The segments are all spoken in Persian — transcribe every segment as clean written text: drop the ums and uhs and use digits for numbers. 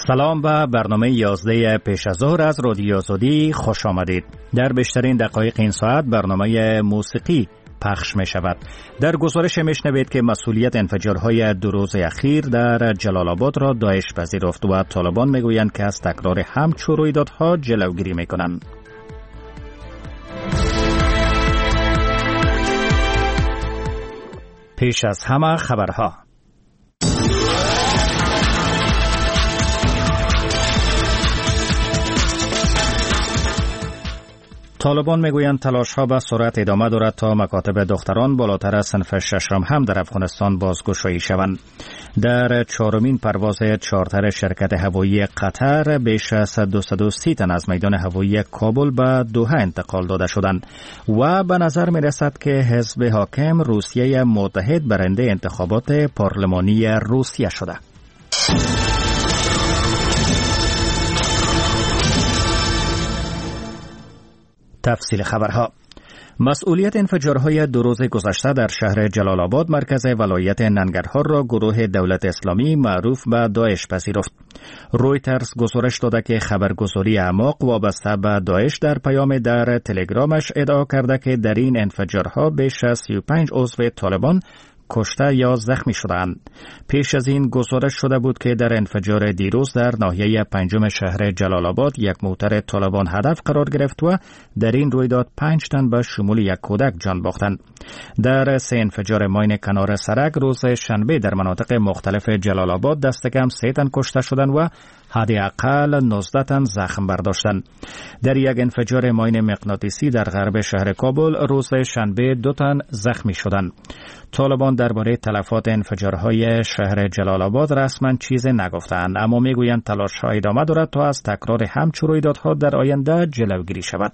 سلام و برنامه 11 پیش از ظهر از رادیو آزادی خوش آمدید. در بیشترین دقایق این ساعت برنامه موسیقی پخش می شود. در گزارش میشنوید که مسئولیت انفجارهای 2 روز اخیر در جلال آباد را داعش پذیرفت و طالبان میگویند که از تکرار همچون رویدادها جلوگیری میکنند. پیش از همه خبرها. طالبان میگویند تلاش‌ها به سرعت ادامه دارد تا مکاتب دختران بالاتر از صنف ششم هم در افغانستان بازگشایی شوند. در 4مین پرواز چارتر شرکت هوایی قطر بیش از 230 تن از میدان هوایی کابل به دوحه انتقال داده شدند و به نظر می‌رسد که حزب حاکم روسیه متحد برنده انتخابات پارلمانی روسیه شده. تفصیل خبرها. مسئولیت انفجارهای 2 روز گذشته در شهر جلال آباد مرکز ولایت ننگرهار را گروه دولت اسلامی معروف به داعش پذیرفت. رویترز گزارش داده که خبرگزاری اعماق وابسته به داعش در پیام در تلگرامش ادعا کرده که در این انفجارها بیش از 35 عضو طالبان کشته یا زخمی شدند. پیش از این گزارش شده بود که در انفجار دیروز در ناحیه 5 شهر جلال آباد یک موتر طالبان هدف قرار گرفت و در این رویداد 5 تن به شمول یک کودک جان باختند. در 3 انفجار ماین کنار سرک روز شنبه در مناطق مختلف جلال آباد دست کم 3 تن کشته شدند و حداقل 19 تن زخم برداشتند. در یک انفجار ماین مغناطیسی در غرب شهر کابل روز شنبه 2 تن زخمی شدند. طالبان درباره تلفات انفجارهای شهر جلال آباد رسما چیزی نگفتند، اما میگویند تلاش‌ها ادامه دارد تا از تکرار همچون رویدادها در آینده جلوگیری شود.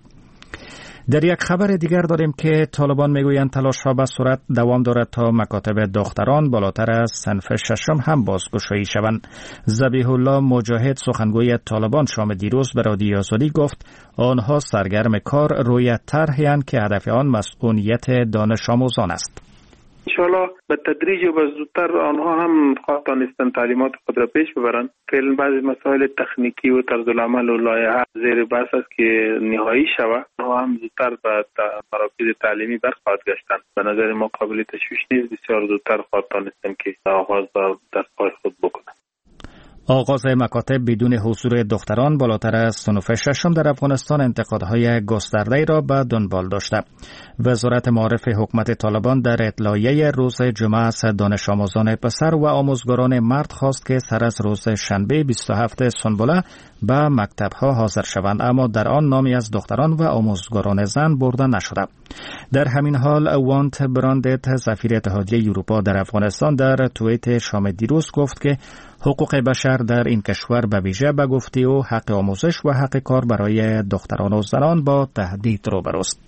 در یک خبر دیگر داریم که طالبان میگویند تلاش‌ها به صورت دوام دارد تا مکاتب دختران بالاتر از صنف ششم هم بازگشایی شوند. ذبیح الله مجاهد سخنگوی طالبان شام دیروز به رادیو آزادی گفت آنها سرگرم کار روی طرحی اند که هدف آن مسئولیت دانش آموزان است. انشاءالله به تدریج و زودتر آنها هم خواستانستن تعلیمات خود را پیش ببرند. فعلا بعضی مسائل تکنیکی و طرز العمل و لایحه زیر بحث است که نهایی شود. آنها هم زودتر به مراکز تعلیمی برخواهد گشتند. به نظر ما قابل تشویش نیست، بسیار زودتر خواستانستن که آغاز در پای خود بکنند. آغاز مکاتب بدون حضور دختران بالاتر از صنف ششم در افغانستان انتقادهای گسترده‌ای را به دنبال داشته. وزارت معارف حکومت طالبان در اطلاعیه روز جمعه از دانش آموزان پسر و آموزگاران مرد خواست که سر از روز شنبه 27 سنبله به مکتب‌ها حاضر شوند، اما در آن نامی از دختران و آموزگاران زن برده نشده. در همین حال وانت براندت سفیر اتحادیه اروپا در افغانستان در توییت شام دیروز گفت که حقوق بشر در این کشور به ویژه به گفته او حق آموزش و حق کار برای دختران و زنان با تهدید روبروست.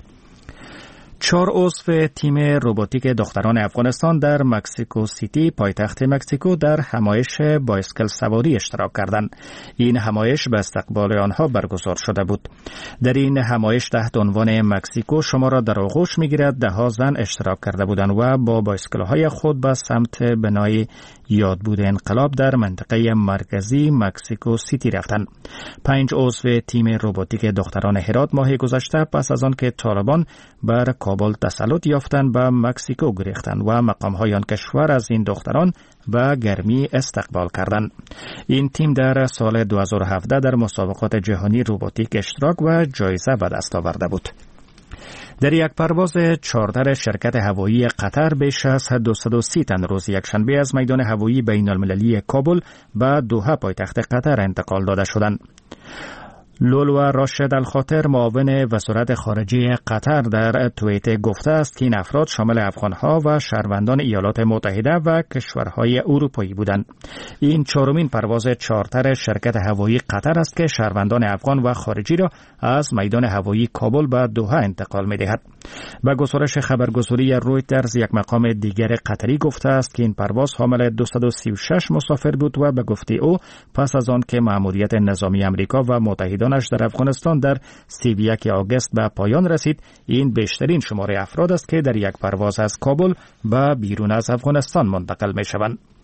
4 عضو تیم روباتیک دختران افغانستان در مکسیکو سیتی پایتخت مکسیکو در همایش بایسکل سواری اشتراک کردند. این همایش به استقبال آنها برگزار شده بود. در این همایش تحت عنوان مکسیکو شما را در آغوش می‌گیرد 10 زن اشتراک کرده بودند و با بایسکل‌های خود به سمت بنای یادبود انقلاب در منطقه مرکزی مکسیکو سیتی رفتند. 5 عضو تیم روباتیک دختران هرات ماه گذشته پس از آن که طالبان بر کابل تسلط یافتند به مکسیکو گریختند و مقام‌های آن کشور از این دختران به گرمی استقبال کردند. این تیم در سال 2017 در مسابقات جهانی روباتیک اشتراک و جایزه به دست آورده بود. در یک پرواز چارتر شرکت هوایی قطر بیش از 230 تن روز یکشنبه از میدان هوایی بین المللی کابل به دوحه پایتخت قطر انتقال داده شدند. لولو راشد الخاطر معاون وزارت خارجه قطر در توییت گفته است که این افراد شامل افغانها و شهروندان ایالات متحده و کشورهای اروپایی بودند. این 4مین پرواز چارتر شرکت هوایی قطر است که شهروندان افغان و خارجی را از میدان هوایی کابل به دوحه انتقال می‌دهد. به گزارش خبرگزاری رویترز یک مقام دیگر قطری گفته است که این پرواز حامل 236 مسافر بود و به گفته او پس از آن که مأموریت نظامی آمریکا و متحدانش در افغانستان در 31 آگوست به پایان رسید، این بیشترین شماره افراد است که در یک پرواز از کابل به بیرون از افغانستان منتقل می شوند.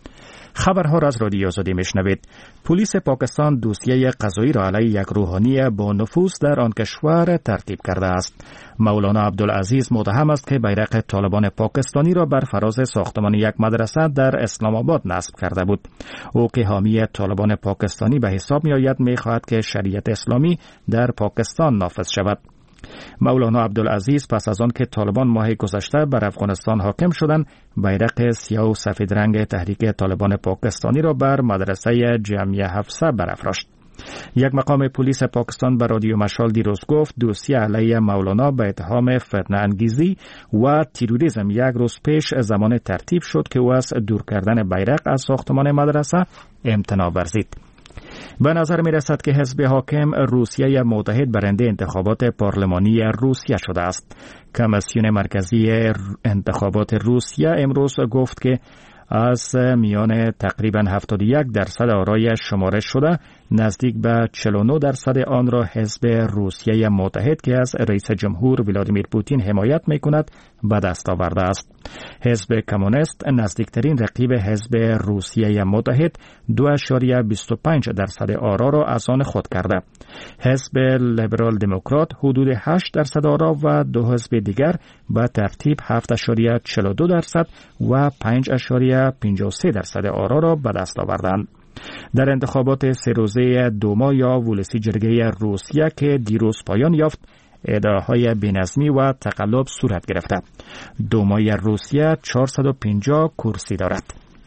خبرها را از رادیو آزادی میشنوید. پلیس پاکستان دوسیه قضایی را علیه یک روحانی با نفوذ در آن کشور ترتیب کرده است. مولانا عبدالعزیز متهم است که بیرق طالبان پاکستانی را بر فراز ساختمان یک مدرسه در اسلام آباد نصب کرده بود. او که حامی طالبان پاکستانی به حساب می آید می خواهد که شریعت اسلامی در پاکستان نافذ شود. مولانا عبدالعزیز پس از آن که طالبان ماه گذشته بر افغانستان حاکم شدند، بیرق سیاه و سفید رنگ تحریک طالبان پاکستانی را بر مدرسه جامعه حفصه برافراشت. یک مقام پلیس پاکستان به رادیو مشال دیروز گفت دوسیه علیه مولانا به اتهام فتنه انگیزی و تروریسم یک روز پیش زمان ترتیب شد که او از دور کردن بیرق از ساختمان مدرسه امتناع ورزید. به نظر می رسد که حزب حاکم روسیه متحد برنده انتخابات پارلمانی روسیه شده است. کمیسیون مرکزی انتخابات روسیه امروز گفت که از میان تقریبا 71% آرای شمارش شده، نزدیک به 49% آن را حزب روسیه متحد که از رئیس جمهور ولادیمیر پوتین حمایت می‌کند به دست آورده است. حزب کمونیست نزدیکترین رقیب حزب روسیه متحد 2.25% آرا را از آن خود کرده. حزب لیبرال دموکرات حدود 8% آرا و دو حزب دیگر به ترتیب 7.42% و 5.53% آرا را به دست آوردند. در انتخابات سه روزه دوما یا ولسی جرگه روسیه که دیروز پایان یافت، ادعاهای بی‌نظمی و تقلب صورت گرفته. دومای روسیه 450 کرسی دارد.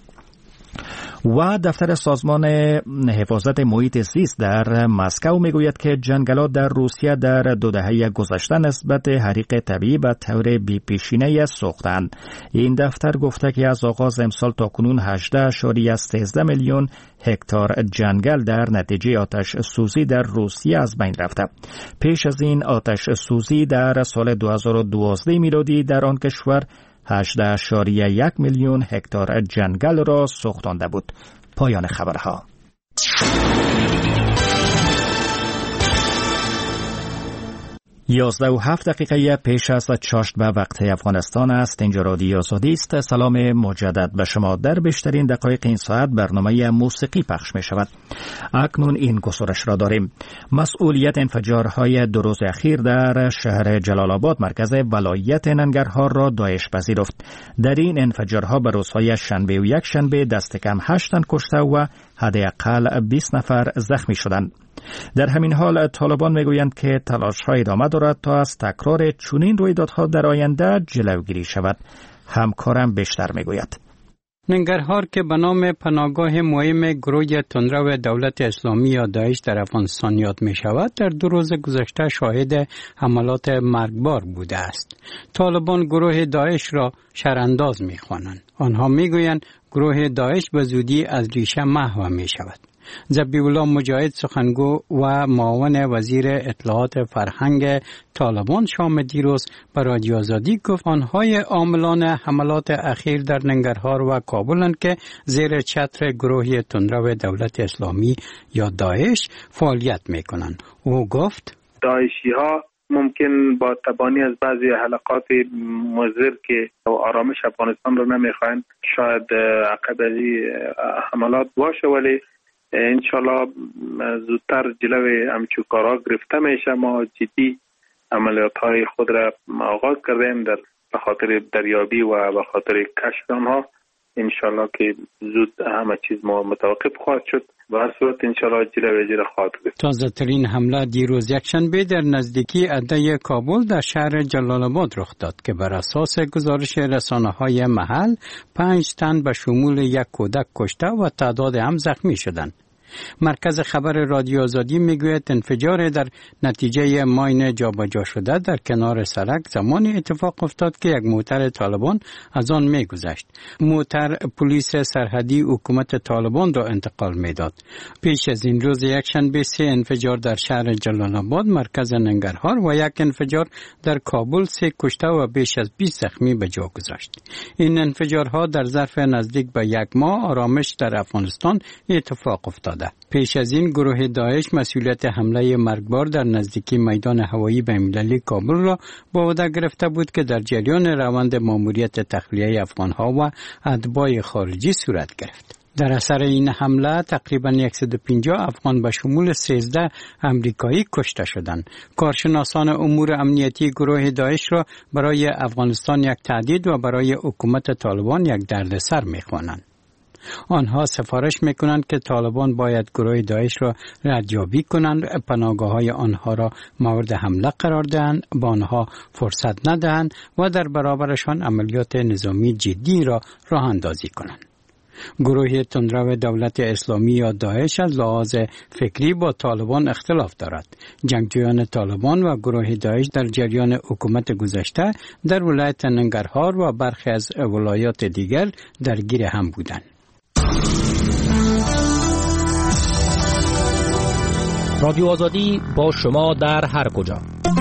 و دفتر سازمان حفاظت محیط زیست در مسکو میگوید که جنگلات در روسیه در 2 دهه گذشته نسبت حریق طبیعی به طور بی‌پیشینه‌ای سوختند. این دفتر گفته که از آغاز امسال تا کنون 18.13 میلیون هکتار جنگل در نتیجه آتش سوزی در روسیه از بین رفته. پیش از این آتش سوزی در سال 2012 میلادی در آن کشور 18.1 میلیون هکتار جنگل را سوختانده بود. پایان خبرها. 11:07 پیش از چاشت به وقت افغانستان است. اینجا رادیو آزادی است. سلام مجدد به شما. در بیشترین دقایق این ساعت برنامه موسیقی پخش می شود. اکنون این گزارش را داریم. مسئولیت انفجارهای 2 روز اخیر در شهر جلال آباد مرکز ولایت ننگرهار را داعش پذیرفت. در این انفجارها به روزهای شنبه و یک شنبه دست کم 8 تن کشته و حداقل 20 نفر زخمی شدند. در همین حال طالبان میگویند که تلاش‌ها ادامه دارد تا از تکرار چنین رویدادها در آینده جلوگیری شود. همکارم بیشتر میگوید. ننگرهار که به نام پناهگاه مهم گروه تندرو دولت اسلامی یا داعش در افغانستان یاد می شود، در 2 روز گذشته شاهد حملات مرگبار بوده است. طالبان گروه داعش را شرانداز می خوانند. آنها می گویند گروه داعش به زودی از ریشه محو می شود. ذبیح‌الله مجاهد سخنگو و معاون وزیر اطلاعات فرهنگ طالبان شام دیروز به رادیو آزادی گفت آنهای عاملان حملات اخیر در ننگرهار و کابلند که زیر چتر گروه تندرو دولت اسلامی یا داعش فعالیت میکنند. او گفت داعشی ها ممکن با تبانی از بعضی حلقات مضر که آرامش افغانستان رو نمیخواین شاید عقب از حملات باشه، ولی انشالله زودتر جلوی همچو کارها گرفته میشه. ما جدی عملیات های خود را آغاز کردیم در بخاطر دریابی و بخاطر کشف آنها. انشالله که زود همه چیز ما متوقف خواهد شد و هر صورت انشالله جلوی خواهد گرفت. تازه ترین حمله دیروز یکشنبه در نزدیکی اده کابل در شهر جلال آباد رخ داد که بر اساس گزارش رسانه‌های محل 5 تن به شمول 1 کودک کشته و تعداد هم زخمی شدند. مرکز خبر رادیو آزادی میگوید انفجار در نتیجه ماین جابجا شده در کنار سرک زمانی اتفاق افتاد که یک موتر طالبان از آن میگذشت. موتر پلیس سرحدی حکومت طالبان را انتقال میداد. پیش از این روز یکشنبه 3 انفجار در شهر جلال آباد مرکز ننگرهار و 1 انفجار در کابل 3 کشته و بیش از 20 زخمی به جا گذاشت. این انفجارها در ظرف نزدیک به 1 ماه آرامش در افغانستان اتفاق افتاد. پیش از این گروه داعش مسئولیت حمله مرگبار در نزدیکی میدان هوایی بین‌المللی کابل را به عهده گرفته بود که در جریان روند ماموریت تخلیه افغانها و اتباع خارجی صورت گرفت. در اثر این حمله تقریبا 150 افغان به شمول 13 امریکایی کشته شدند. کارشناسان امور امنیتی گروه داعش را برای افغانستان یک تهدید و برای حکومت طالبان یک دردسر می‌خوانند. آنها سفارش میکنند که طالبان باید گروه داعش را ردیابی کنند، پناهگاه‌های آنها را مورد حمله قرار دهند، با آنها فرصت ندهند و در برابرشان عملیات نظامی جدی را راه اندازی کنند. گروه تندرو دولت اسلامی یا داعش از لحاظ فکری با طالبان اختلاف دارد. جنگجویان طالبان و گروه داعش در جریان حکومت گذشته در ولایت ننگرهار و برخی از ولایات دیگر درگیر هم بودند. رادیو آزادی با شما در هر کجا.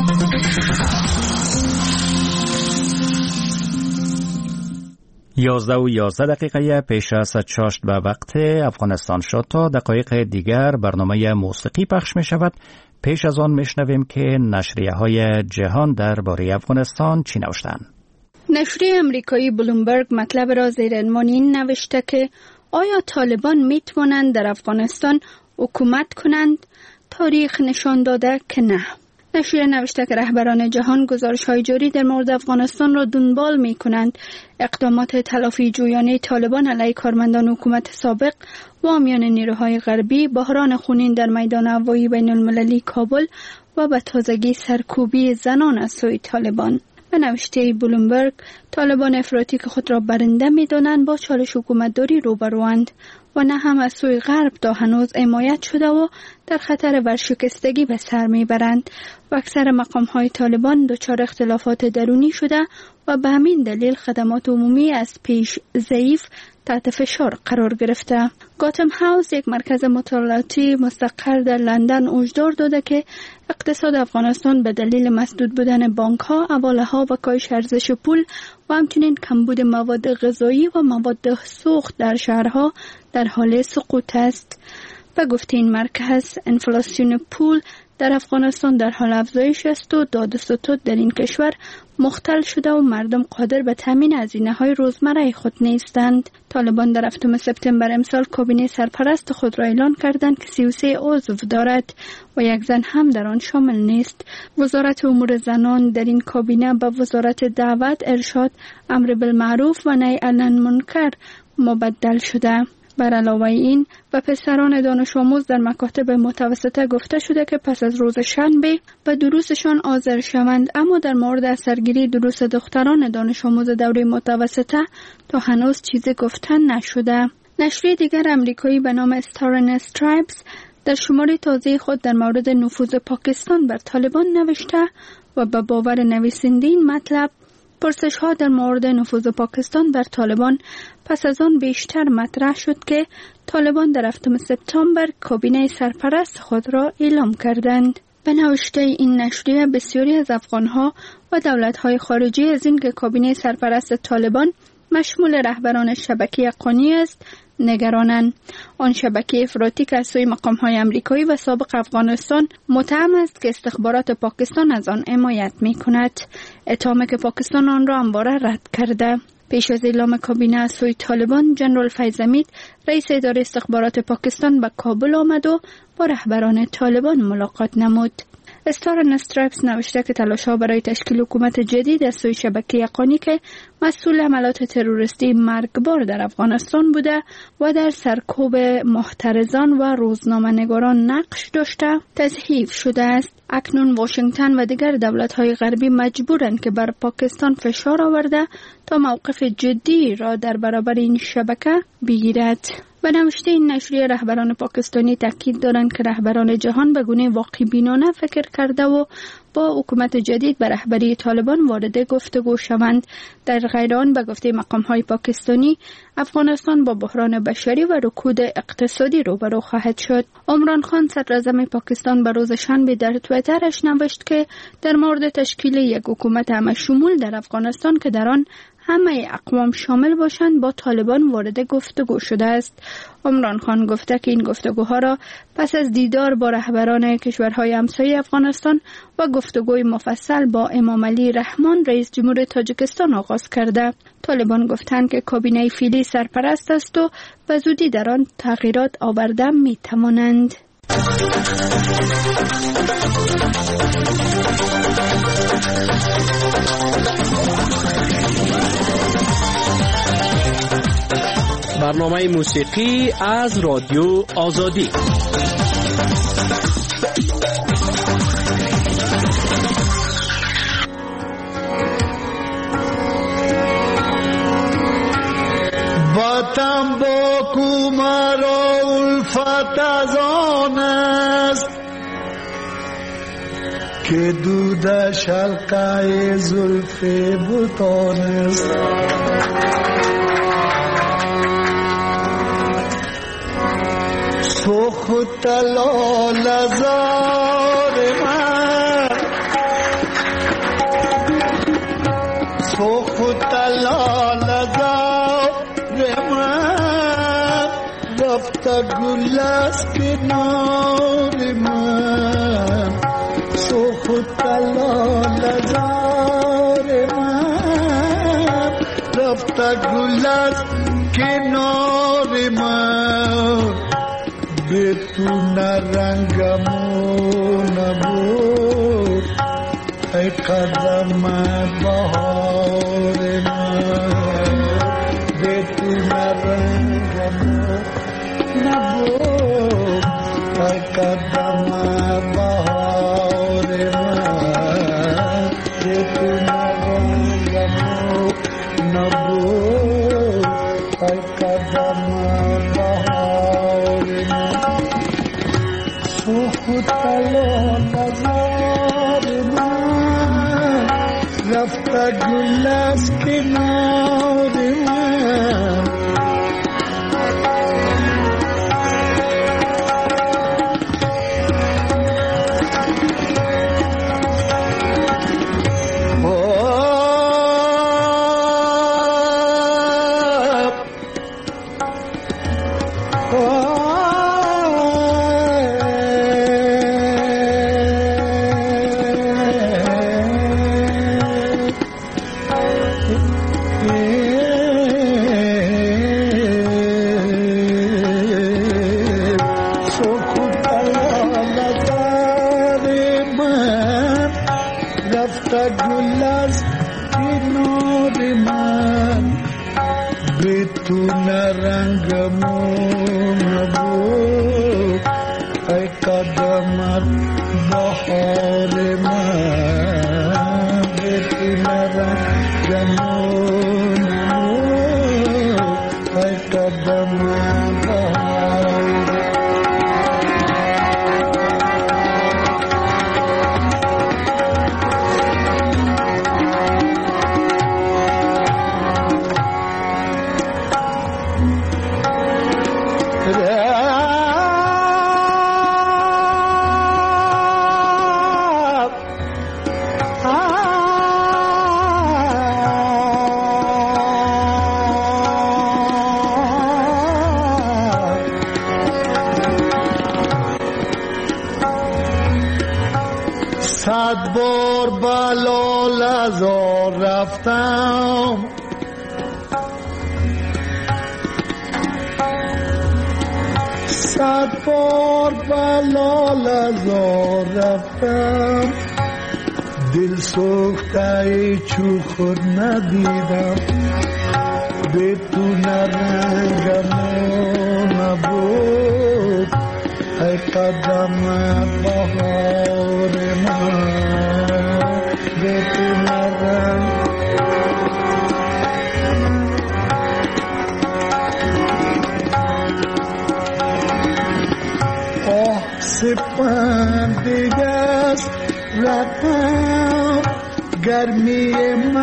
یازده و 11 پیش از چاشت به وقت افغانستان شد. تا دقایق دیگر برنامه موسیقی پخش می شود. پیش از آن می شنویم که نشریه های جهان درباره افغانستان چی نوشتند. نشریه امریکایی بلومبرگ مطلب را زیر عنوان این نوشته که آیا طالبان می توانند در افغانستان حکومت کنند؟ تاریخ نشان داده که نه. نشریه نوشته که رهبران جهان گزارش‌های جاری در مورد افغانستان را دنبال می‌کنند. اقدامات تلافی جویانه طالبان علیه کارمندان حکومت سابق و حامیان نیروهای غربی، بحران خونین در میدان هوایی بین‌المللی کابل و به تازگی سرکوبی زنان از سوی طالبان. به نوشته بلومبرگ، طالبان افراطی که خود را برنده می‌دانند با چالش حکومتداری روبروند و نه هم از سوی غرب تا هنوز حمایت شده و در خطر ورشکستگی به سر میبرند و اکثر مقام‌های طالبان دچار اختلافات درونی شده و به همین دلیل خدمات عمومی از پیش ضعیف تحت فشار قرار گرفته. گاتم هاوس، یک مرکز مطالعاتی مستقر در لندن، هشدار داده که اقتصاد افغانستان به دلیل مسدود بودن بانک‌ها، حواله‌ها و کاهش ارزش پول و همچنین کمبود مواد غذایی و مواد سوخت در شهرها در حال سقوط است. و گفته این مرکز، انفلاسیون پول در افغانستان در حال افزایش است و داد و ستد در این کشور مختل شده و مردم قادر به تامین هزینه‌های روزمره خود نیستند. طالبان در 7 سپتامبر امسال کابینه سرپرست خود را اعلان کردند که 33 عضو دارد و یک زن هم در آن شامل نیست. وزارت امور زنان در این کابینه به وزارت دعوت، ارشاد، امر بالمعروف و نهی عن المنکر مبدل شده. بر علاوه این و پسران دانش آموز در مکاتب متوسطه گفته شده که پس از روز شنبه و دروسشان حاضر شوند، اما در مورد اثرگیری دروس دختران دانش آموز دوره متوسطه تا هنوز چیزی گفته نشده. نشریه دیگر امریکایی به نام استار اند استرایپس در شماره تازه خود در مورد نفوذ پاکستان بر طالبان نوشته و به باور نویسنده این مطلب، پرسش‌ها در مورد نفوذ پاکستان بر طالبان پس از آن بیشتر مطرح شد که طالبان در 7 سپتامبر کابینه سرپرست خود را اعلام کردند. به نوشته این نشریه، بسیاری از افغان‌ها و دولت‌های خارجی از اینکه کابینه سرپرست طالبان مشمول رهبران شبکه حقانی است نگرانند. آن شبکه افراطی که از سوی مقام‌های امریکایی و سابق افغانستان متهم است که استخبارات پاکستان از آن حمایت می‌کند، اتهامی که پاکستان آن را همواره رد کرده. پیش از اعلام کابینه از سوی طالبان، جنرال فیض حمید، رئیس اداره استخبارات پاکستان، به کابل آمد و با رهبران طالبان ملاقات نمود. استار اند استرایپس نوشته که تلاش‌ها برای تشکیل حکومت جدید از سوی شبکه حقانی که مسئول عملات تروریستی مرگبار در افغانستان بوده و در سرکوب محترزان و روزنامه‌نگاران نقش داشته، تضعیف شده است. اکنون واشنگتن و دیگر دولت‌های غربی مجبورند که بر پاکستان فشار آورده تا موقف جدی را در برابر این شبکه بگیرد. به نوشته این نشریه، رهبران پاکستانی تاکید دارند که رهبران جهان به گونه واقع بینانه فکر کرده و با حکومت جدید به رهبری طالبان وارد گفتگو شوند. در غیر آن، به گفته مقام‌های پاکستانی، افغانستان با بحران بشری و رکود اقتصادی روبرو خواهد شد. عمران خان، صدراعظم پاکستان، به روز شنبه در توییترش نوشت که در مورد تشکیل یک حکومت همه شمول در افغانستان که در آن همه اقوام شامل باشند با طالبان وارد گفتگو شده است. عمران خان گفته که این گفتگوها را پس از دیدار با رهبران کشورهای همسایه افغانستان و گفتگوی مفصل با امام علی رحمان رئیس جمهور تاجیکستان آغاز کرده. طالبان گفتند که کابینه فعلی سرپرست است و به زودی در آن تغییرات آورده می توانند. برنامه موسیقی از رادیو آزادی. وطن با کومرا الفت از آن است که دودش حلقه زلف بتان است. سخت لال زار من، سخت لال زار من، رفت گل از کنار من. سخت لال زار من، رفت گل از کنار من. به تو نرنگمو نبود ای قدم بهار من. به تو نرنگمو نبود ای قدم بهار من. به تو نرنگمو نبود ای قدم بهار من. سخت لال زار من، رفت گل از کنار من. صد بار بلال ازار رفتم، صد بار بلال ازار رفتم. دل سوخته چو خود ندیدم، به تو نرنگم نبود ای قدم بهار من. به تو نرنگ آه سپند دیگست رفتم، گرمی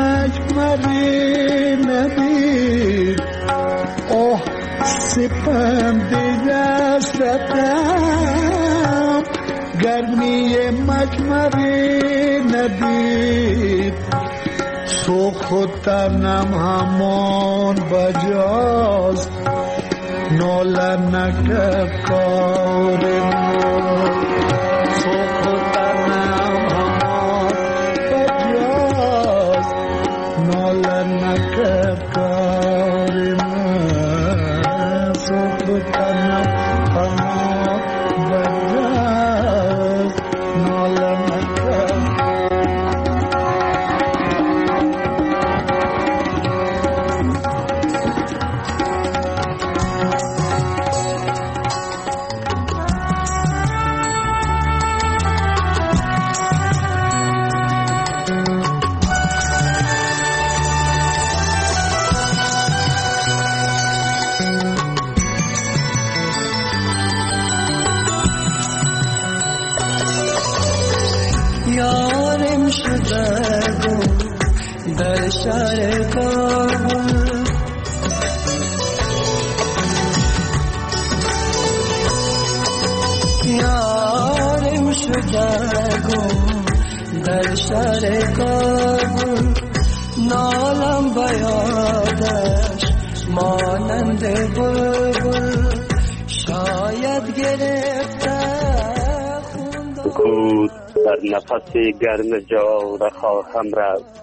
مجمری ندید. آه سپند دیگست رفتم، گرمی مجمری ندید. سوخ و تنم همان بجاست ناله نکرد کار ما سوخ و تنم همان بجاست ناله نکرد کار ما سوخ و تنم همان بجاست ناله نکرد یارم شده در شهر کابل یارم شده در شهر کابل نالم بیادش مانند بلبل شاید گرفته سکوت در نفس گرم جاده خواهم رفت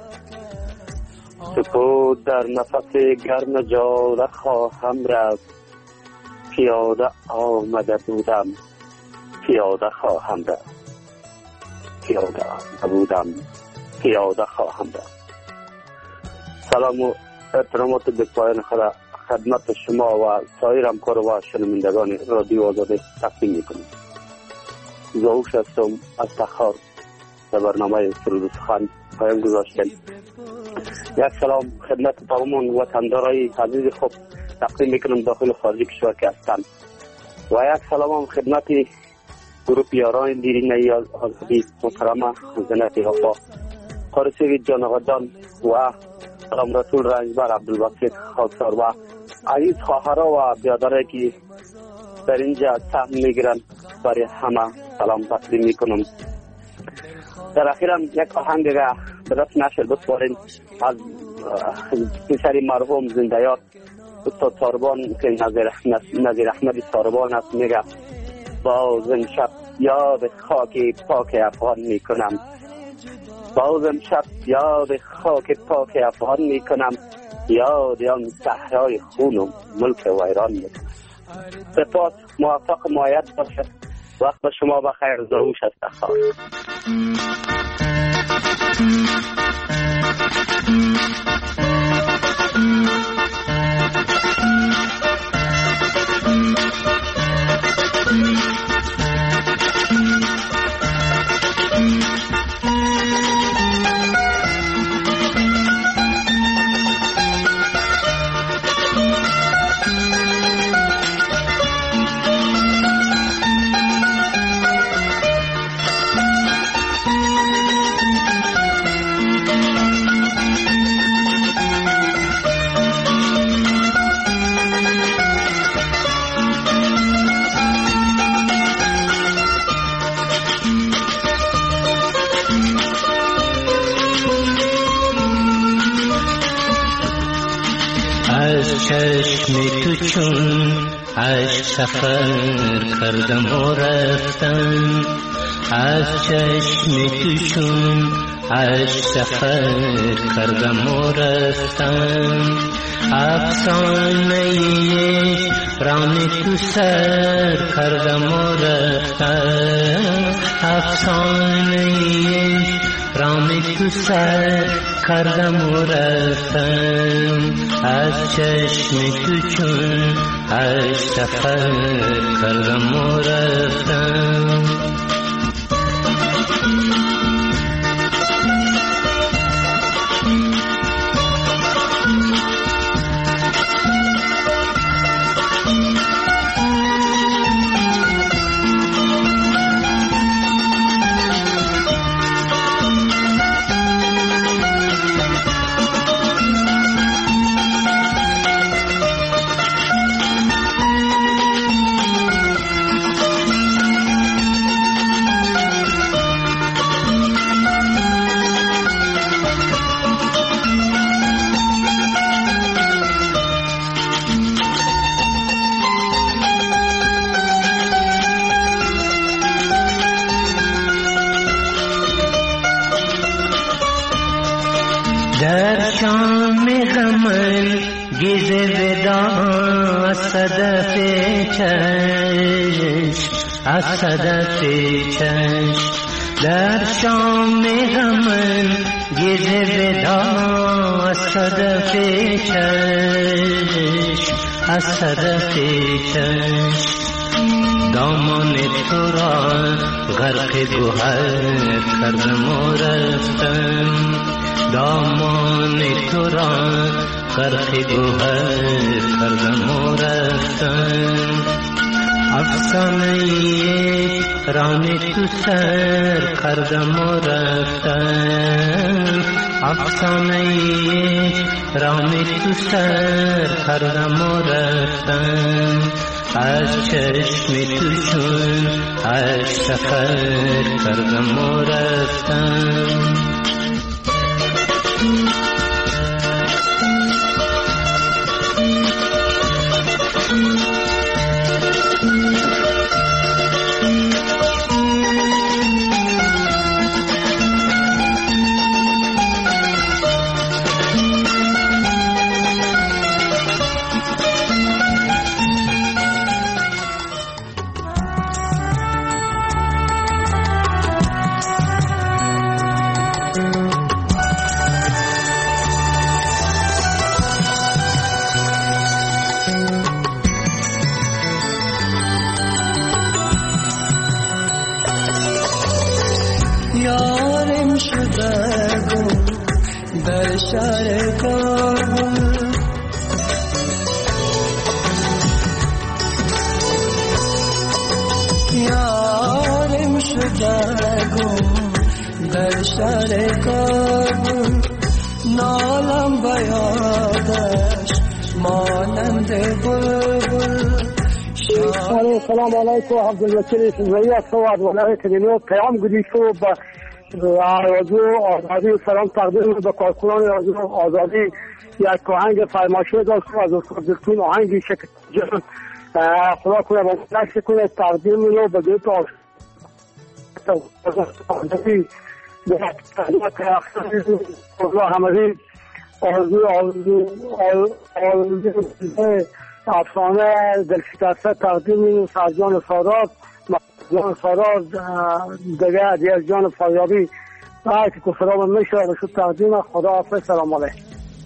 سکوت در نفس گرم جاده خواهم رفت پیاده آمده بودم پیاده خواهم رفت پیاده آمده بودم پیاده خواهم رفت. سلام و احترامات به پایان خدمت شما و سایر همکار و شنوندگان رادیو آزادی تقدیم می‌کنم. زاوش هستم از تخار در برنامه سرود و سخن پایان گذاشتم. یک سلام خدمت تمام وطندارای عزیز خوب تقدیم میکنم داخل خارج کشور که هستند و یک سلام هم خدمت گروه یاران دیرینه آزادی محترمه زنت آقا قارسی جان آقا جان و سلام رسول رنجبر عبدالباسط خاکسار و عزیز خواهرها و برادرایی که در اینجا سهم میگیرن برای همه سلام تقدیم میکنم. در اخیرم یک آهنگ به دست نشر بسپارین از پسر مرحوم زنده یاد استاد ساربان که نظیر احمد ساربان است. میگه بازم شب یاد خاک پاک افغان میکنم بازم شب یاد خاک پاک افغان میکنم یاد آن صحرای خون و ملک ویران میکنم. سپاس موفق مایت باشد. وقت به شما بخیر. زاوش از تخار. چشم تو چون عشق سفر کردم و رفتم از چشم تو چون عشق سفر کردم و رفتم افسانه ران تو سر کردم و رفتم افسانه ران تو سر کردم و رفتم از چشم تو چون عشق سفر کردم و رفتم در شام غمن گیز ودا از صدف چشم، از صدف چشم. در شام غمن گیز ودا از صدف چشم، از صدف چشم. دامان تو را غرق گوهر کردم و رفتم، دامان تو را غرق گوهر کردم و رفتم. افسانه ران تو سر کردم و رفتم، افسانه ران تو سر کردم و رفتم. از چشم تو چون از سفر کردم و رفتم. یارم شده گم در شهر کابل، یارم شده گم در شهر کابل. نالم بیادش مانند بلبل. السلام علیکم. عبدالوکیل سوزایی هستم از ولایت نیمروز. پیام گذاشتم به رادیو آزادی سلام تقدیم به کارکنان رادیو آزادی. یک آهنگ فرمایشی داشتم از استاد دکتر، آهنگی شکر جان خدا کنه با نشر کنه تقدیم رو به دوست آزادی به خدمت همه آرزوی افسانه دلشکسته تقدیم سرجان سادات، جان سادات دیگه دیگر جان فریابی که کسرام میشه بشود تقدیم. خدا حافظ. سلام علیکم.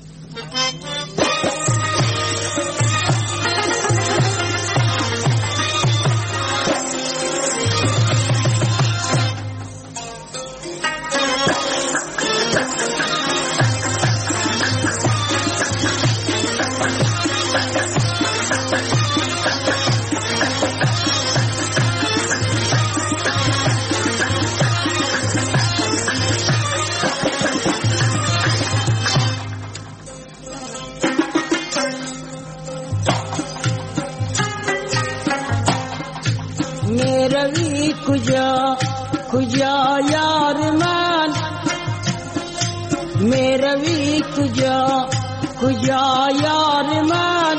میروی کجا کجا یار من، میروی کجا کجا یار من.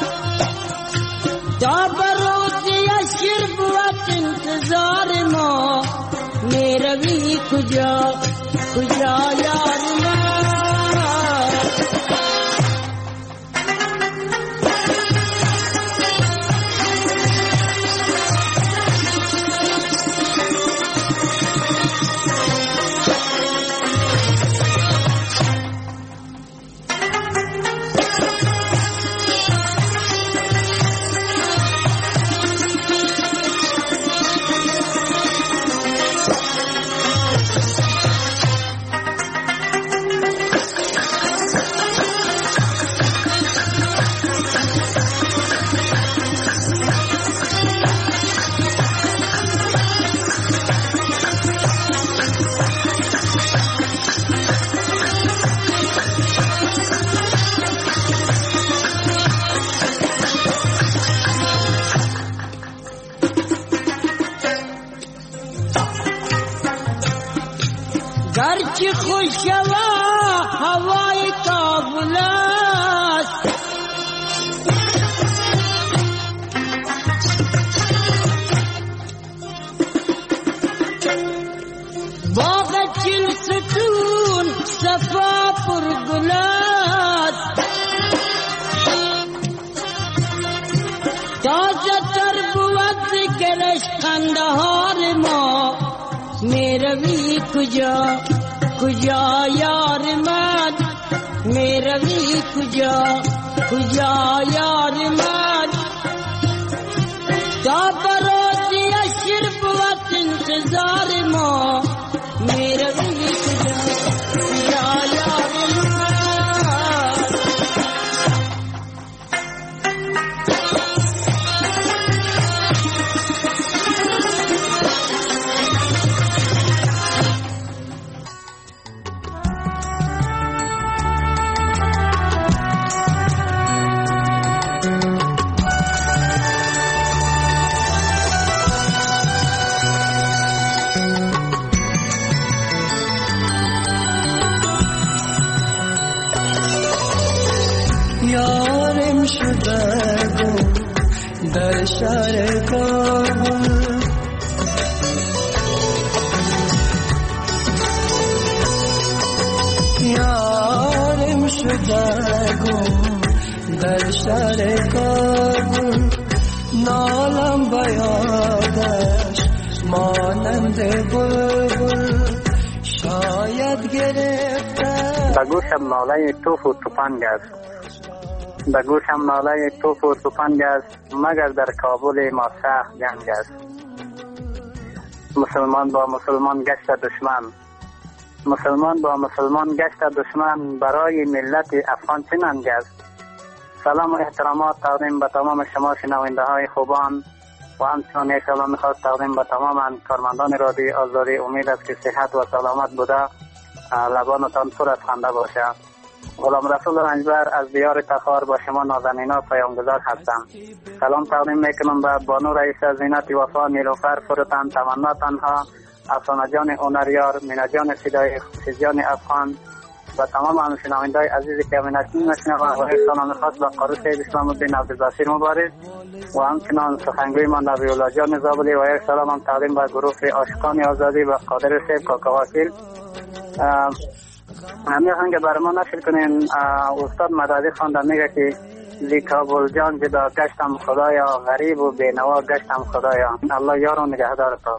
تا بروز یشر بود انتظار ما، میروی کجا کجا یار من. گرچه خوش هوای کابل است، باغ چل ستون صفا پر گلست تازه تر بود ذکرش قندهار ما میروی کجا کجا یار من میروی کجا کجا یار من تا برازی اشر بود انتظار ما میروی کجا کجا یار من یارم شده گم در شهر کابل یارم شده گم در شهر کابل نالم بیادش مانند بلبل شاید گرفته به گوشم ناله توف و تفنگ است به گوشم ناله توف و تفنگ است مگر در کابل ما سخت جنگ است مسلمان با مسلمان گشت دشمن مسلمان با مسلمان گشت دشمن برای ملت افغان چه ننگ است سلام و احترامات تقدیم به تمام شما شنونده های خوبان و همچنان یک سلام میخواست تقدیم به تمام کارمندان رادیوی آزادی. امید است که صحت و سلامت بوده لبانتان پر از خنده باشه. غلام رسول رنجبر از دیار تخار با شما نازنینا پیامگذار هستم. سلام تقدیم میکنم به بانو رئیس زینت وفا نیلوفر فروتن تمنا تنها افسانه جان اونریار مینا جان صدای جان افغان و تمام همشنونده‌های عزیزی که همین‌اکنون میشنوند و سلام خاص به قاری صاحب اسلام الدین عبدالبصیر مبارز و همچنان سخنگوی من نبی الله جان زابلی و یک سلام هم تقدیم به گروه عاشقان آزادی و قادر صاحب کاکا وکیل. همین آهنگ برای ما نشر کنین. استاد مددی خوانده میگه که لی کابل جان جدا گشتم خدایا غریب و بینوا گشتم خدایا. الله یار و نگهدار تو.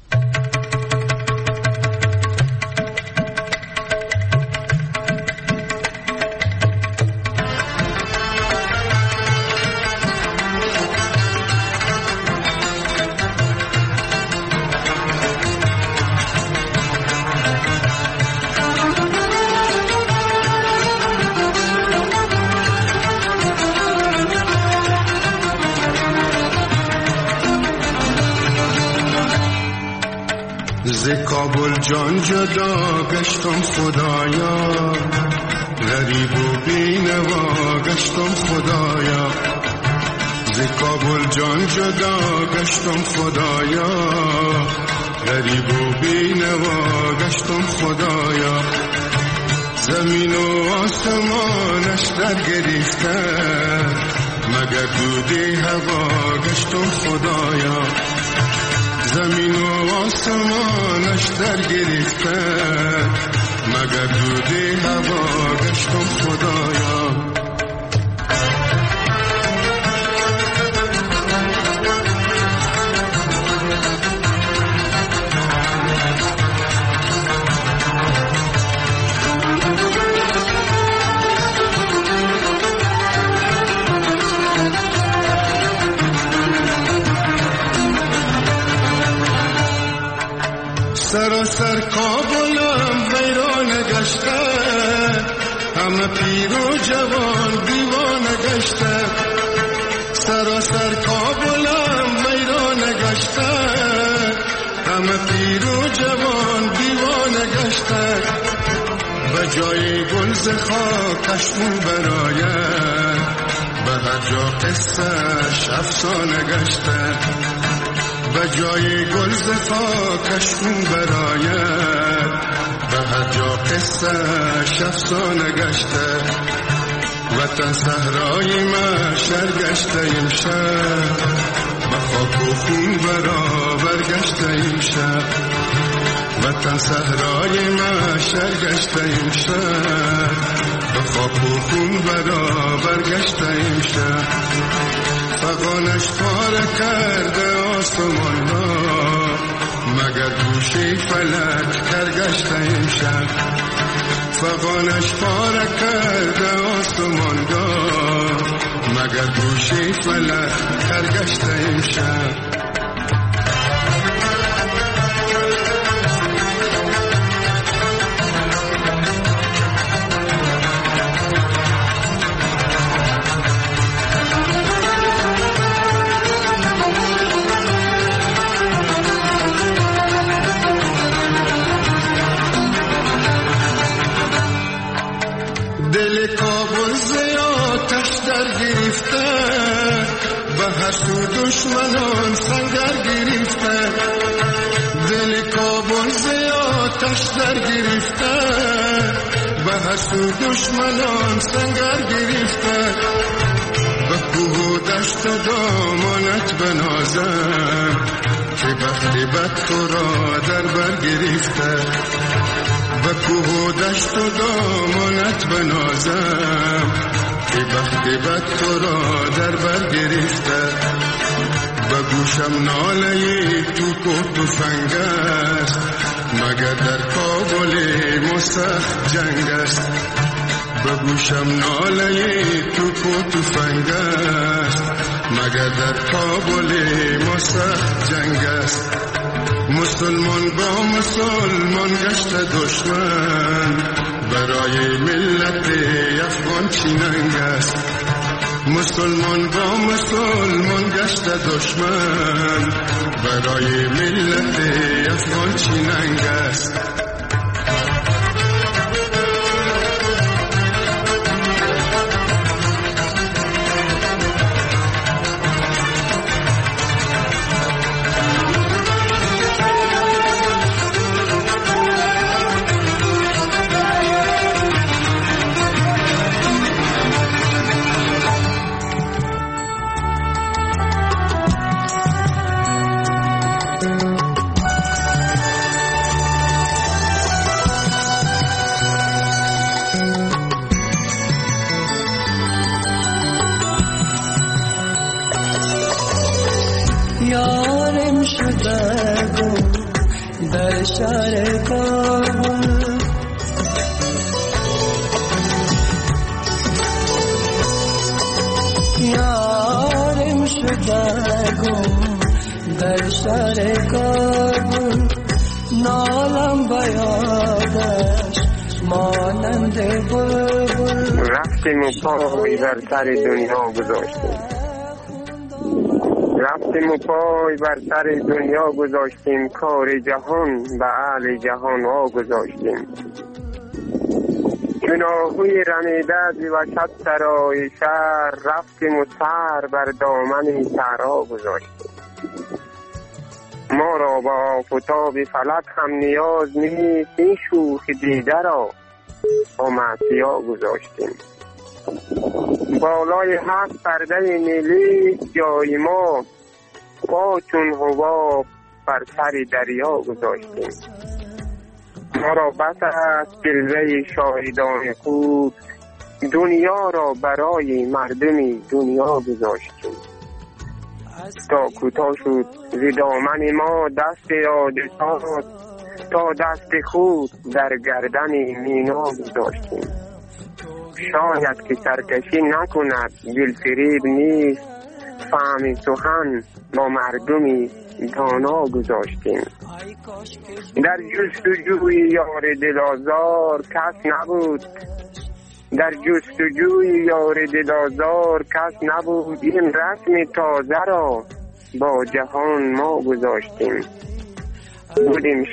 ز کابل جان جدا گشتم خدایا غریب و بینوا گشتم خدایا ز کابل جان جدا گشتم خدایا غریب و بینوا گشتم خدایا زمین و آسمانش در گریخته مگر دود هوا گشتم خدایا زمین و آسمانش در گریخته مگر دود هوا گشتم خدایا سراسر کابلم ویران گشته همه پیر و جوان دیوانه گشته سراسر کابلم ویران گشته همه پیر و جوان دیوانه گشته به جای گلز خاکش مو براید به هر جا قصهش افسانه گشته به جای گلز خاکش خون براید به هر جا قصه‌اش افسانه گشته وطن صحرای محشر گشته امشب به خاک و خون برابر گشته امشب وطن صحرای محشر گشته امشب به خاک و خون برابر گشته امشب فغانش پاره کرده آسمان را مگر گوشه فلک کرگشته امشب فغانش پاره کرده آسمان را مگر گوشه فلک کرگشته امشب دل کابل زیادش در گرفته به هر سو دشمنان سنگر گرفته دل کابل زیادش در گرفته به هر سو دشمنان سنگر گرفته به کوه و دشت و دامانت بنازم که بخت بد تو را در بر گرفته به کوه و دشت و دامانت بنازم که بخت بد تو را در بر گرفته به گوشم ناله توپ و تفنگ است مگر در کابل ما سخت جنگ است به گوشم ناله توپ و تفنگ است مگر در کابل ما سخت جنگ است مسلمان با مسلمان گشته دشمن برای ملت افغان چی ننگ است مسلمان با مسلمان گشته دشمن برای ملت افغان چی ننگ است یارم شده گم در شهر کابل یارم شده گم در شهر کابل نالم بیادش مانند بلبل رفتیم و پای بر سر دنیا گذاشتیم رفتیم و پای بر سر دنیا گذاشتیم کار جهان به اهل جهان ها گذاشتیم گناهوی رمیده از وسط سرای شهر رفتیم و سر بر دامن صحرا گذاشتیم ما را با آفتاب فلک هم نیاز نیست این شوخ دیده را با معصیه گذاشتیم بالای 7 پرده نیلی جای ما پا چون حباب بر سر دریا گذاشتیم ما را بس است جلوه شاهدان خود دنیا را برای مردم دنیا گذاشتیم تا کوتاه شد ز دامن ما دست یادسات تا دست خود در گردن مینا گذاشتیم شاید که سرکشی نکند دلفریب نیست فهم سخن با مردمی دانا گذاشتیم در جستجوی یار دلازار کس نبود در جستجوی یار دلازار کس نبود این رسم تازه را با جهان ما گذاشتیم بودیم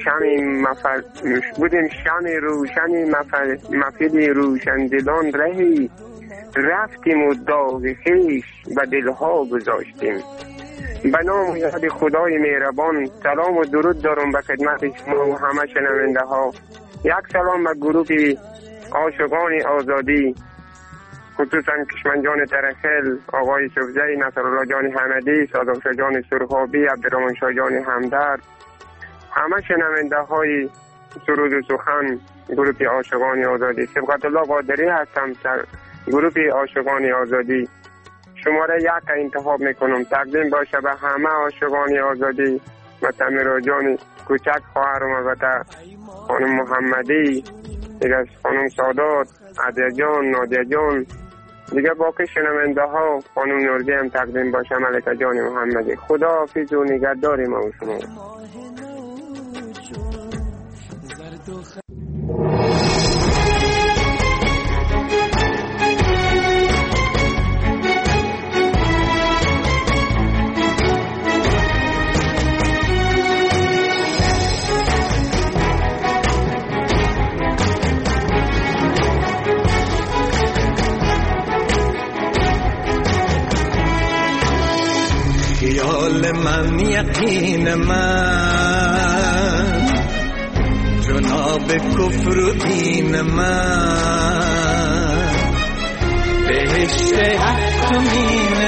شم روشن مفید روشندلان رهی رفتیم و داغ خویش به دلها گذاشتیم به نام یاد خدای مهربان سلام و درود دارم به خدمت شما و همه شنونده ها یک سلام به گروه عاشقان آزادی خصوصا کشمنجان ترخل آقای سفزی نصرالله جان حمدی صادق جان سرخابی عبدالرحمن شاه جان همدرد همه شنونده های سرود و سخن گروه عاشقان آزادی. سبقت الله قادری هستم، گروه عاشقان آزادی. شماره 1 انتخاب میکنم، تقدیم باشه به همه عاشقان آزادی و تمیرا جان کوچک خواهرم البته خانم محمدی، دیگه خانم سادات، عدیه جان، نادیه جان، دیگه باقی شنونده ها خانم نورزی هم تقدیم باشه، ملکه جان محمدی. خدا حافظ و نگهدار ما و شما. خیال من، یقین من، جناب کفر و دین من، بهشت حتمین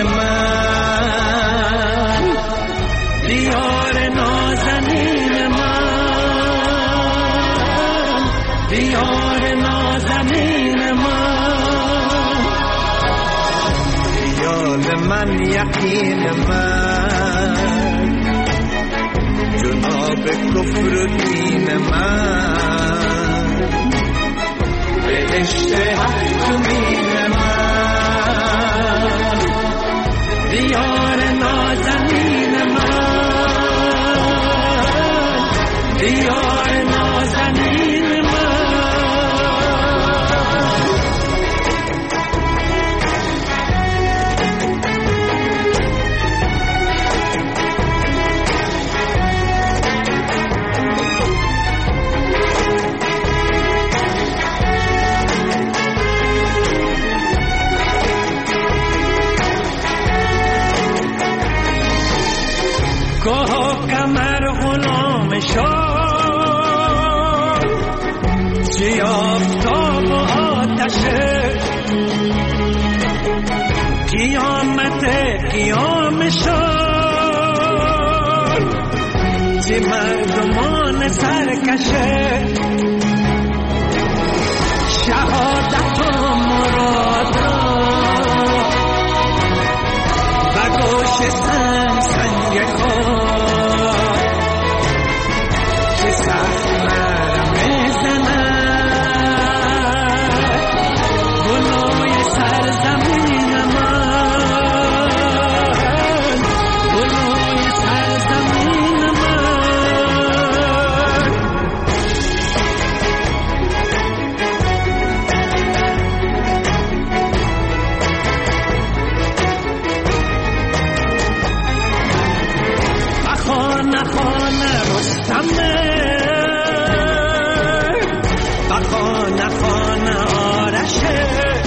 من، دیار نازنین من، دیار نازنین من، خیال من، یقین من، جناب کفر و دین من، بهشت حتمین من، دیار نازنین من، دیار نازنین من. کوه کمر غلام شد، چی آفتاب و آتشه، قیامت قیام شد، چی مردمان سرکشه، شهادت و مراد را و گوش سنگ سنگ خود که سخت میزند بلوی سرزمین من، بلوی سرزمین من. خانه خانه رستمه، خانه خانه آرشه،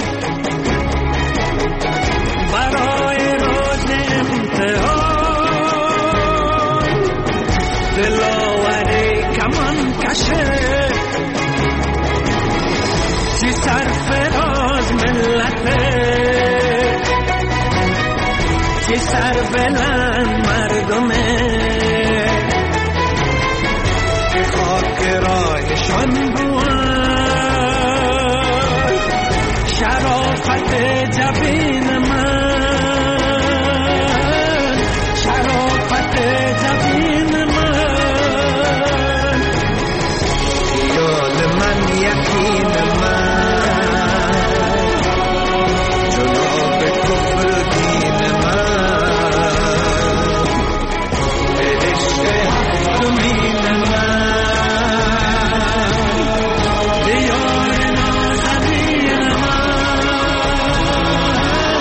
برای روز امتحان دلاوری کمان کشه، چی سرفراز ملته، چی سربلند مردمه، که خاک راهشان بود شرافت جبین من، شرافت جبین من، خیال من، یقین من، جناب کفر دین من، بهشت حتمین من، دیار نازنین من،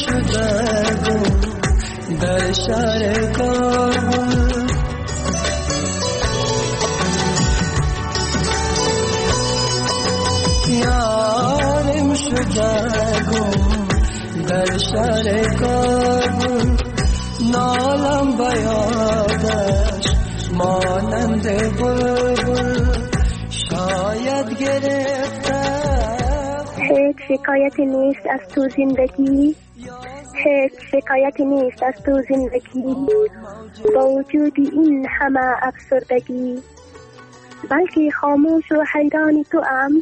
شدگم در شهر کابل یارم شدگم در شهر کابل نالم بیادش مانند بلبل شاید گرفته هیچ شکایتی نیست از تو زندگی هیچ شکایتی نیست از تو زندگی با وجود این همه افسردگی بلکه خاموش و حیرانی تو ام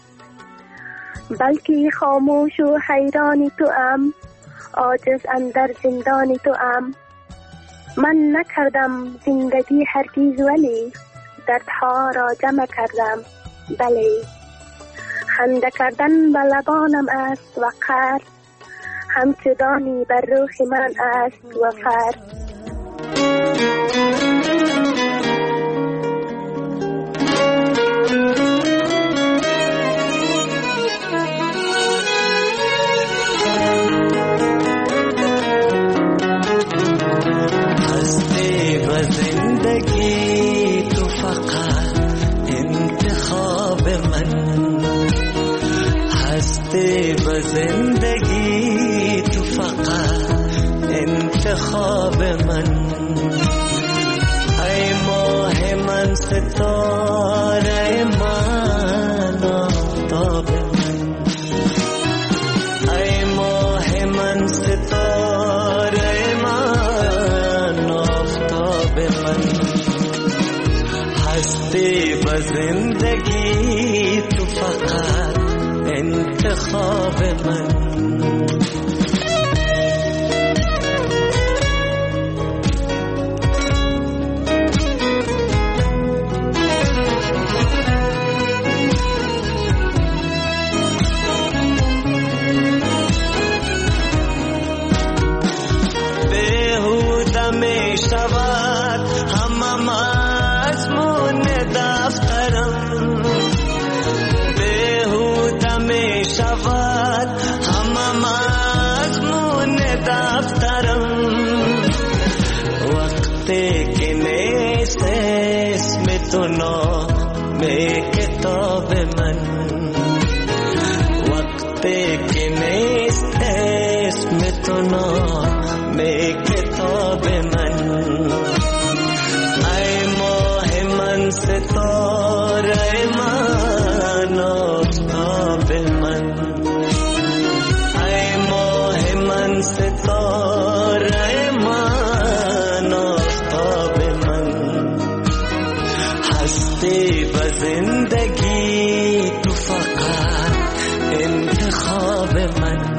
بلکه خاموش و حیرانی تو ام عاجز اندر زندانی تو ام من نکردم زندگی هرگز ولی دردها را جمع کردم بله خنده کردن به لبانم است و قهر همچنانی بر روح من است و فر هستی و زندگی تو فقط انتخاب من هستی و زندگی تو فقط انتخاب من ای ماه من ستاره من آفتاب من ای ماه من ستاره من آفتاب من هستی و زندگی تو فقط انتخاب من بیهوده می شود همه مضمون دفترم بیهوده می شود همه مضمون دفترم وقتی که نیست اسم تو نام کتاب من وقتی که نیست اسم تو نام کتاب من ای ماه من ستاره من آفتاب من ای ماه من ستاره من آفتاب من هستی و زندگی تو فقط انتخاب من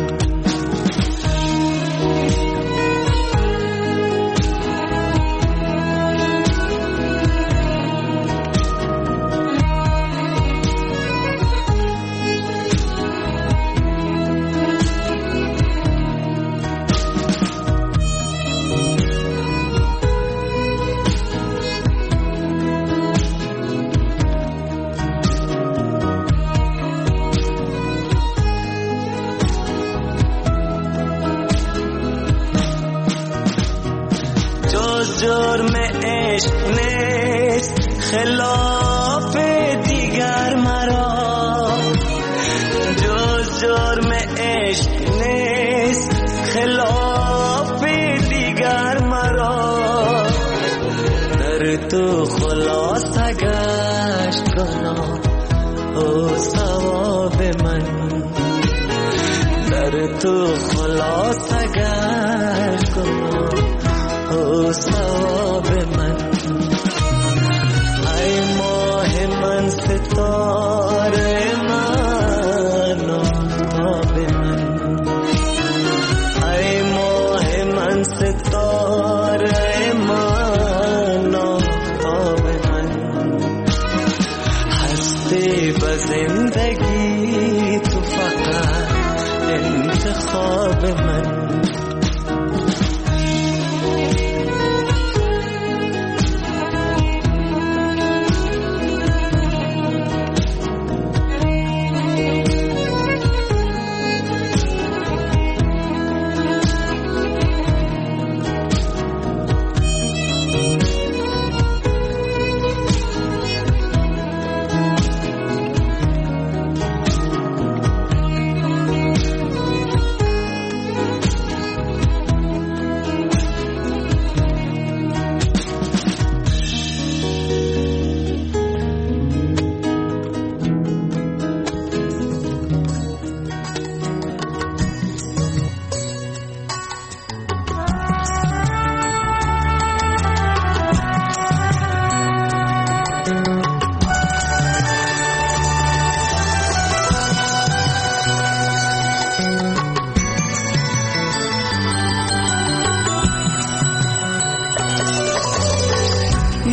جرم عشق نیست خلاف دیگر مرا جز جرم عشق نیست خلاف دیگر مرا در تو خلاصه گشت گناه و ثواب من در تو خلاصه گشت گناه و ثواب من ای ماه من ستاره من آفتاب من ای ماه من ستاره من آفتاب من هستی و زندگی تو فقط انتخاب من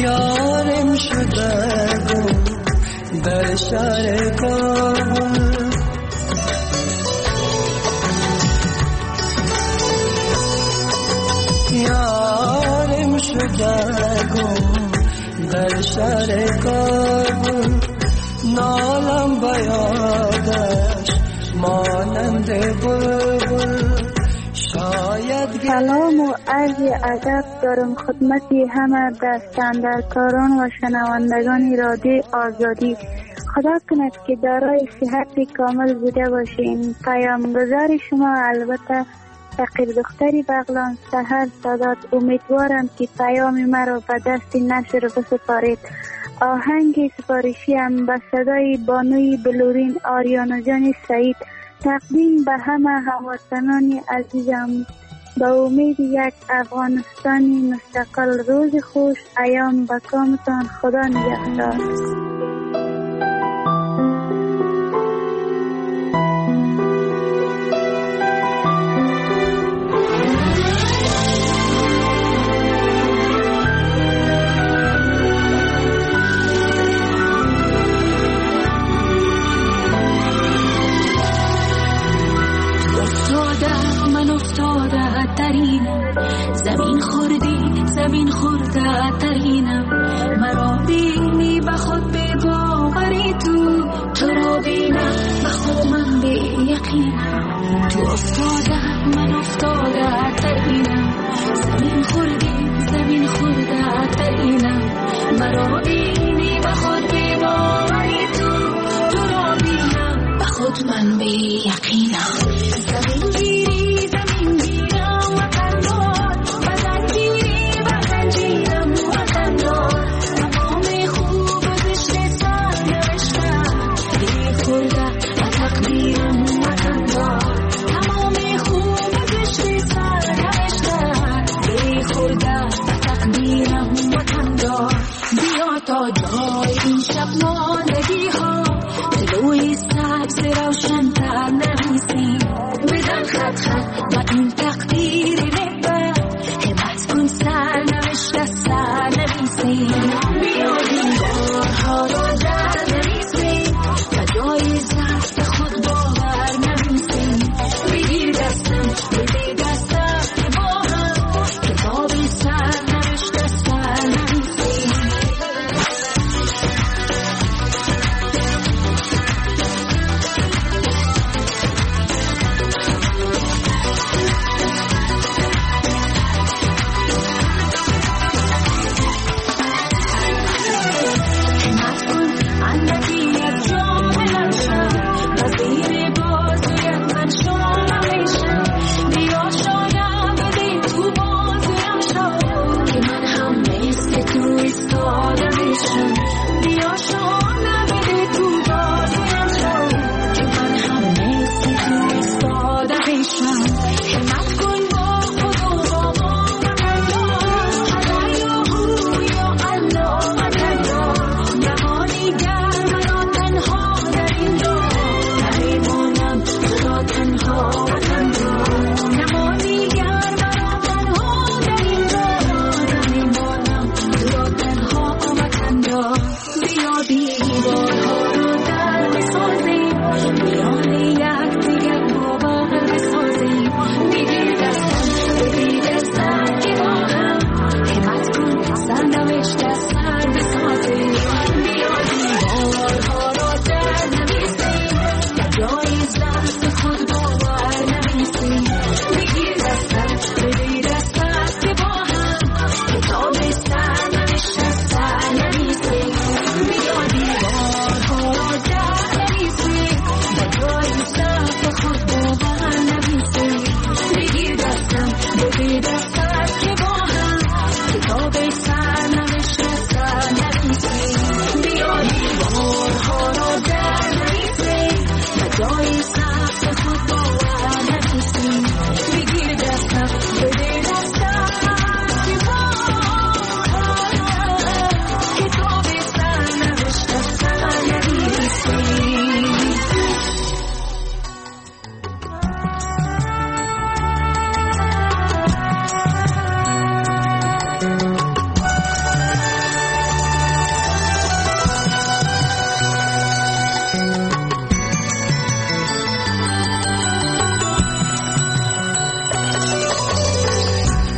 یارم شده گم در شهر کابل یارم شده گم در شهر کابل نالم بیادش مانند بلبل سلام و عرض ادب دارم خدمتی همه دستاندرکاران و شنوندگان رادیو آزادی. خدا کند که دارای صحت کامل بوده باشین. پیامگذار شما البته فقیر دختری بغلان سحر سادات. امیدوارم که پیام مرا به دست نشر بسپارید. آهنگ سفارشی هم به صدای بانوی بلورین آریانا جان سعید تقدیم به همه هموطنان عزیزم. با امید یک افغانستانی مستقل. روز خوش، ایام به کامتان. خدا نگهدار. زمین خورده ترینم. مرا بینی به خود به باوری تو را بینم به خود من به یقینم. تو افتاده من افتاده ترینم. زمین خورده ترینم. مرا بینی به خود به باوری تو را بینم به خود من به یقینم. زمین گیری زمین گیرم وطن دار وطن گیری وطن جیرم وطن دار. تمام خوب زشت سر نوشتم بی خورده و تقدیرم وطن دار. تمام خوب زشت سر نوشتم بی خورده و تقدیرم وطن دار. بیا تا جای این شب ماندگی ها طلوع سبز روشن تر نویسیم. بدن خط خط و این تقدیر نبرد همت کن سر نوشته سر نویسیم. بیا دیوارها را در نویسیم و جای ضعف خود باور نویسیم. بگیر دستم بده دستم که با هم کتابی سر نوشته سر نویسیم. Begin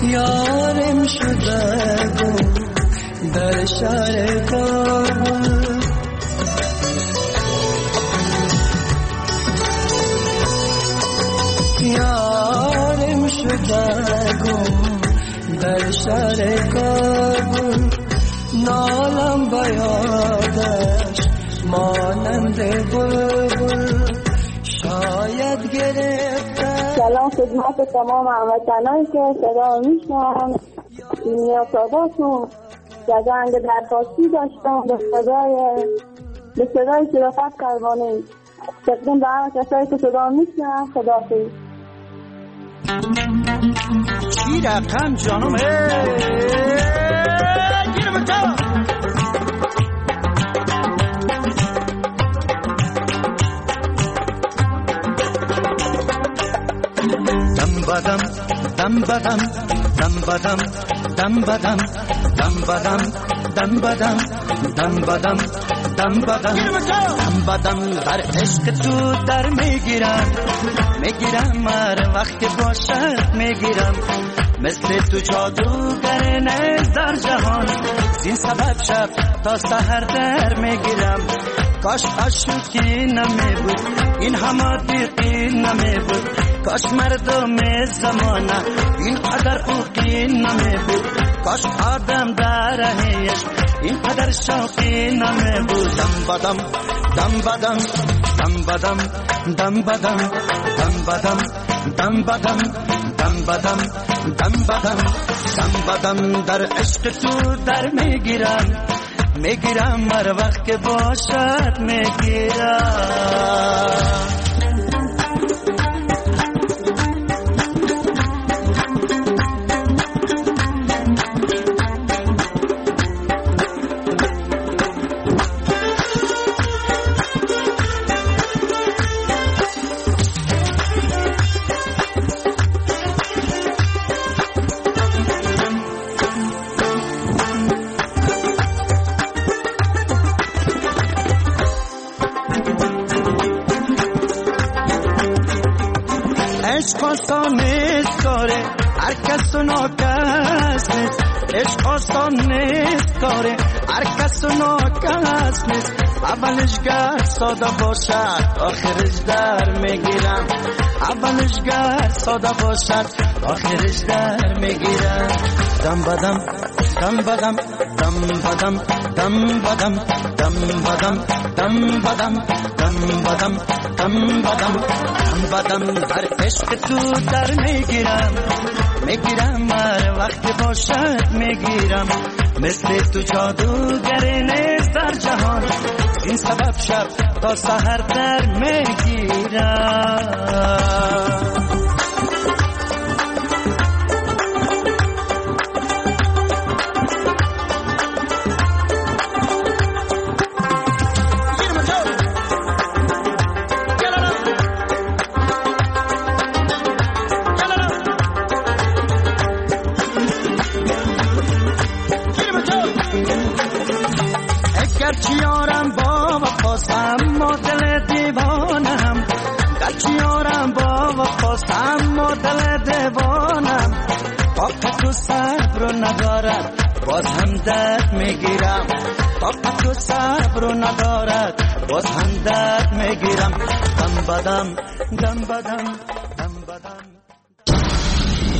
یارم شده گم در شهر کابل یارم شده گم در شهر کابل نالم بیادش مانند بلبل شاید گرفته. سلام خدمت تمام هموطنان که صدا میشنوند. اینیا صداتون جنگ درخواستی داشتم به صدای شرافت قربانی تقدیم به همه کسایی که صدا میشنوند. خداحافظ. چی رقم جانم گیرم تا دم بدم دم بدم دم بدم دم بدم دم بدم دم بدم دم بدم دم بدم در عشق تو در میگیرم هر وقت باشد میگیرم مثل تو جادوگر نیست در جهان زین سبب شب تا سحر در میگیرم کاش عاشقی نمی بود این همه دیقی نمی بود کاش مردم زمانه این قدر خوکی نمی بود کاش آدم در راهش این قدر شوقی نمی بود دم بدم دم بدم دم بدم دم بدم دم بدم دم بدم دم بدم دم بدم دم بدم در عشق تو در میگیرم هر وقت که باشد میگیرم. عشق آسان نیست کاره هر کس و ناکس نیست عشق آسان نیست کاره هر کس و ناکس نیست اولش گر ساده باشد آخرش در میگیرم اولش گر ساده باشد آخرش در میگیرم دم بدم دم بدم دم بدم دم بدم دم بدم دم بدم دم بدم دم بدم دم بدم در عشق تو در میگیرم هر وقت باشد میگیرم مثل تو جادوگر نیست در جهان این سبب شب تا سحر در میگیرم. گرچه یارم با وفاست اما دل دیوانم گرچه یارم با وفاست اما دل دیوانم طاقت تو صبر رو ندارد باز هم درد میگیرم طاقت تو صبر رو ندارد باز هم درد میگیرم دم بدم دم بدم دم بدم